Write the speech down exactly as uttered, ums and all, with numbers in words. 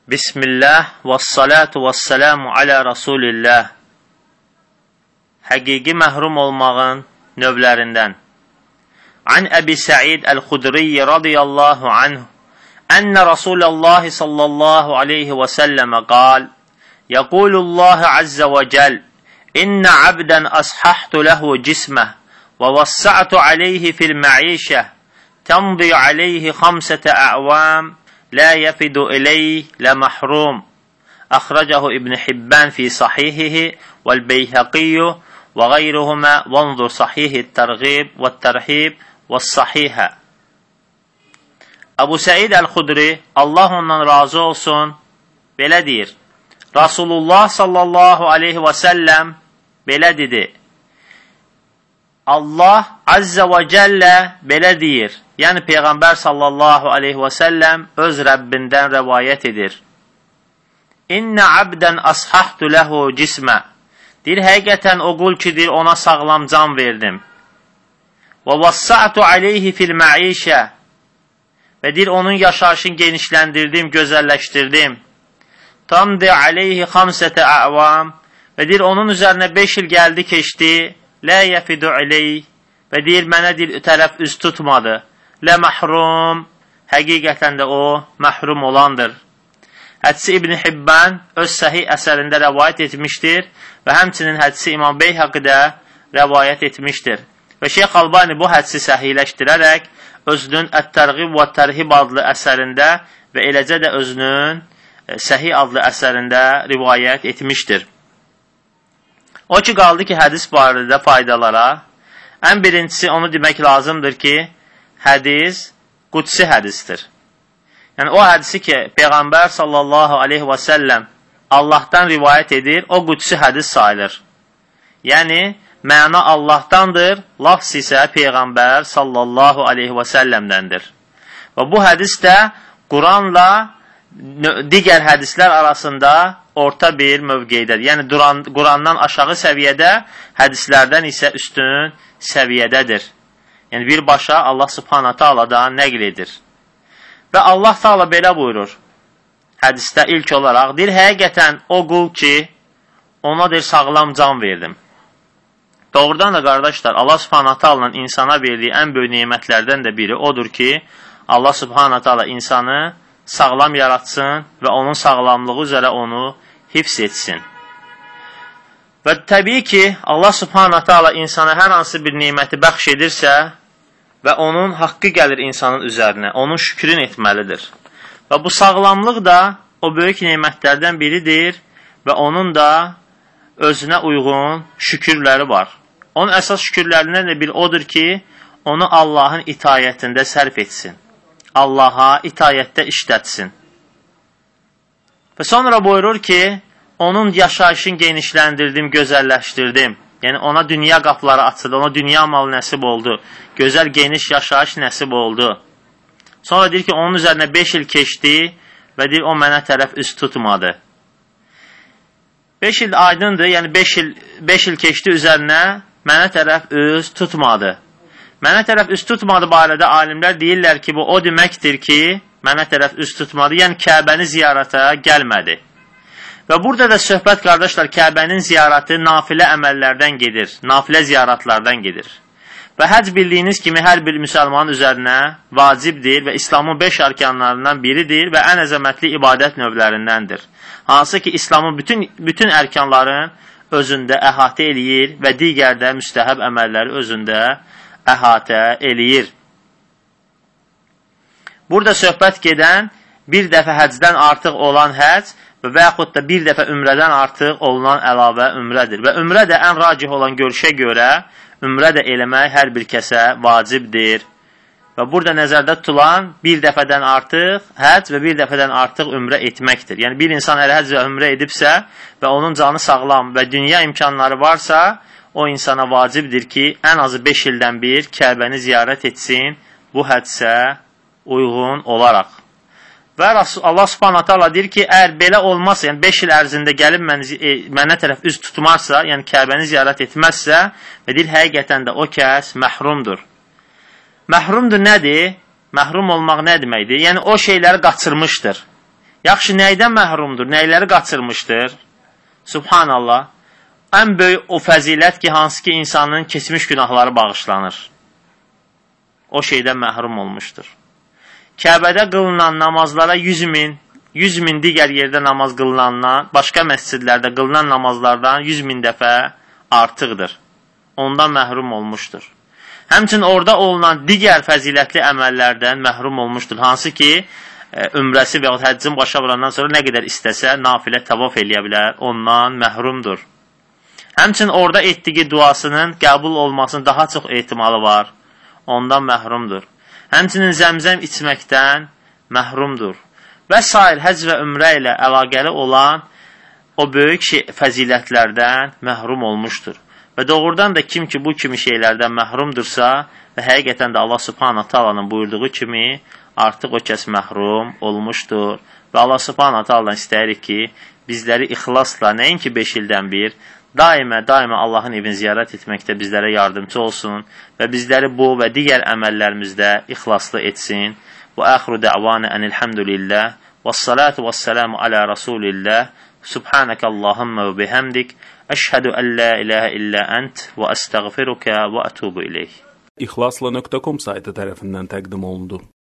Bismillah və salatu və selamu alə Rasulillah. Həqiqi məhrum olmağın növlərindən. An Əbi Səid Əl-Xudriyyə radiyallahu anhu Ənə Rasulallah sallallahu aleyhi və səlləmə qal Yəqulullah əzzə və cəl İnnə abdən ashahtu ləhu cisməh və vassa'tu aleyhi fil məişə təmdi aleyhi xamsətə ə'vam لا يفد إليه لمحروم أخرجه ابن حبان في صحيحه والبيهقي وغيرهما وانظر صحيح الترغيب والترهيب والصحيح. Əbu Səid Əl-Xudri, Allah ondan razı olsun, belə deyir. Rasulullah sallallahu aleyhi və səlləm belə dedi. Allah Azza və Cəllə belə deyir. Yəni Peyğəmbər sallallahu aleyhi və səlləm öz Rəbbindən rəvayət edir. İnnə abdən ashahtu ləhu cismə. Deyir, həqiqətən o qul ki, deyir, ona sağlam can verdim. Və vassa'tu aleyhi fil məişə. Və deyir, onun yaşayışını genişləndirdim, gözəlləşdirdim. Tamdi aleyhi xamsətə ə'vam. Və deyir, onun üzərinə beş il gəldi, keçdi. Lə yəfidu aleyh. Və deyir, mənə deyir, tərəf üz tutmadı. Lə məhrum, həqiqətən də o məhrum olandır. Hədisi İbn Hibban öz səhih əsərində rəvayət etmişdir və həmçinin hədisi İmam Beyhaqi də rəvayət etmişdir. Və Şeyx Albani bu hədisi səhihləşdirərək özünün Ət-Tərğib və Tərhib adlı əsərində və eləcə də özünün Səhih adlı əsərində rivayət etmişdir. O ki, qaldı ki, hədis barədə faydalara, ən birincisi onu demək lazımdır ki, hədis qudsi hədisdir. Yəni, o hədisi ki, Peyğəmbər sallallahu aleyhi və səlləm Allahdan rivayət edir, o qudsi hədis sayılır. Yəni, məna Allahdandır, lafz isə Peyğəmbər sallallahu aleyhi və səlləmdəndir. Və bu hədis də Quranla digər hədislər arasında orta bir mövqeydədir. Yəni, Qurandan aşağı səviyyədə, hədislərdən isə üstün səviyyədədir. Yəni, birbaşa Allah subhanahu ta'aladan nəql edir. Və Allah ta'ala belə buyurur, hədisdə ilk olaraq, deyir, həqiqətən o qul ki, ona deyir, sağlam can verdim. Doğrudan da, qardaşlar, Allah subhanahu ta'alanın insana verdiyi ən böyük nemətlərdən də biri odur ki, Allah subhanahu ta'ala insanı sağlam yaratsın və onun sağlamlığı üzərə onu hifz etsin. Və təbii ki, Allah subhanahu ta'ala insana hər hansı bir neməti bəxş edirsə və onun haqqı gəlir insanın üzərinə, onun şükrün etməlidir. Və bu sağlamlıq da o böyük nemətlərdən biridir və onun da özünə uyğun şükürləri var. Onun əsas şükürlərindən də biri odur ki, onu Allahın itayətində sərf etsin. Allaha itayətdə işlətsin. Və sonra buyurur ki, onun yaşayışını genişləndirdim, gözəlləşdirdim. Yəni, ona dünya qapıları açıldı, ona dünya malı nəsib oldu. Gözəl, geniş yaşayış nəsib oldu. Sonra deyir ki, onun üzərinə beş il keçdi və deyir, o mənə tərəf üst tutmadı. beş il aydındır, yəni beş il, beş il keçdi üzərinə, mənə tərəf üz tutmadı. Mənə tərəf üst tutmadı barədə alimlər deyirlər ki, bu o deməkdir ki, mənə tərəf üst tutmadı, yəni Kəbəni ziyarətə gəlmədi. Və burada da söhbət, qardaşlar, Kəbənin ziyarəti nafilə əməllərdən gedir, nafilə ziyaratlardan gedir. Və həc bildiyiniz kimi hər bir müsəlmanın üzərinə vacibdir və İslamın beş arkanlarından biridir və ən əzəmətli ibadət növlərindəndir. Hansı ki, İslamın bütün, bütün ərkanların özündə əhatə eləyir və digər də müstəhəb əməlləri özündə əhatə eləyir. Burada söhbət gedən bir dəfə həcdən artıq olan həc və yaxud da bir dəfə ümrədən artıq olunan əlavə ümrədir. Və ümrə də ən racih olan görüşə görə ümrə də eləmək hər bir kəsə vacibdir. Və burada nəzərdə tutulan bir dəfədən artıq həc və bir dəfədən artıq ümrə etməkdir. Yəni bir insan əgər həc və ümrə edibsə və onun canı sağlam və dünya imkanları varsa, o insana vacibdir ki, ən azı beş ildən bir Kəbəni ziyarət etsin, bu hədsə uyğun olaraq. Və Allah subhanahu ta'ala deyir ki, əgər belə olmazsa, yəni beş il ərzində gəlib mənə tərəf üz tutmarsa, yəni Kəbəni ziyarət etməzsə, və deyir, həqiqətən də o kəs məhrumdur. Məhrumdur nədir? Məhrum olmaq nə deməkdir? Yəni o şeyləri qaçırmışdır. Yaxşı, nəydən məhrumdur? Nəyləri qaçırmışdır? Subhanallah. Ən böyük o fəzilət ki, hansı ki, insanın keçmiş günahları bağışlanır. O şeydən məhrum olmuşdur. Kəbədə qılınan namazlara yüz min, yüz min digər yerdə namaz qılınandan, başqa məscidlərdə qılınan namazlardan yüz min dəfə artıqdır. Ondan məhrum olmuşdur. Həmçinin orada olunan digər fəzilətli əməllərdən məhrum olmuşdur. Hansı ki, ümrəsi və həccin başa vurandan sonra nə qədər istəsə, nafilə tavaf eləyə bilər, ondan məhrumdur. Həmçinin orada etdiyi duasının qəbul olmasının daha çox ehtimalı var, ondan məhrumdur. Həmçinin zəmzəm içməkdən məhrumdur. Və sair həcc və ümrə ilə əlaqəli olan o böyük şey, fəzilətlərdən məhrum olmuşdur. Və doğrudan da kim ki bu kimi şeylərdən məhrumdursa və həqiqətən də Allah Subhanahu Taala'nın buyurduğu kimi artıq o kəs məhrum olmuşdur. Və Allah Subhanahu Taala'dan istəyirik ki, bizləri ixlasla, nəinki beş ildən bir, daimə, daimə Allahın evini ziyarət etməkdə bizlərə yardımcı olsun və bizləri bu və digər əməllərimizdə ixlaslı etsin. Və əxru də'vanə ənilhamdülillah və salatu və selamu alə rasulillah. Subhanəkə Allahümmə və bihamdik. Əşhədü ən la ilahə illə ənt və əstəğfirukə və ətubu ileyh. İxlasla nöqtə com saytı tərəfindən təqdim olundu.